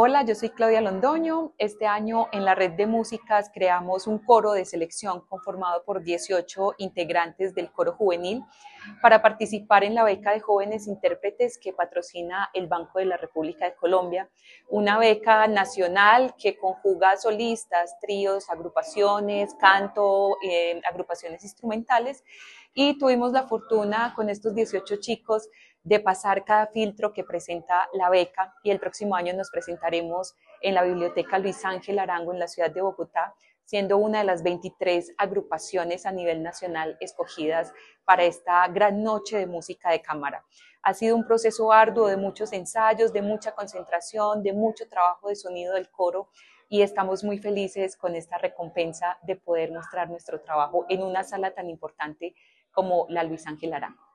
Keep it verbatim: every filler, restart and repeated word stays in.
Hola, yo soy Claudia Londoño. Este año en la Red de Músicas creamos un coro de selección conformado por dieciocho integrantes del coro juvenil para participar en la beca de jóvenes intérpretes que patrocina el Banco de la República de Colombia, una beca nacional que conjuga solistas, tríos, agrupaciones, canto, eh, agrupaciones instrumentales, y tuvimos la fortuna con estos dieciocho chicos de pasar cada filtro que presenta la beca, y el próximo año nos presentaremos en la Biblioteca Luis Ángel Arango en la ciudad de Bogotá, siendo una de las veintitrés agrupaciones a nivel nacional escogidas para esta gran noche de música de cámara. Ha sido un proceso arduo de muchos ensayos, de mucha concentración, de mucho trabajo de sonido del coro, y estamos muy felices con esta recompensa de poder mostrar nuestro trabajo en una sala tan importante como la Luis Ángel Arango.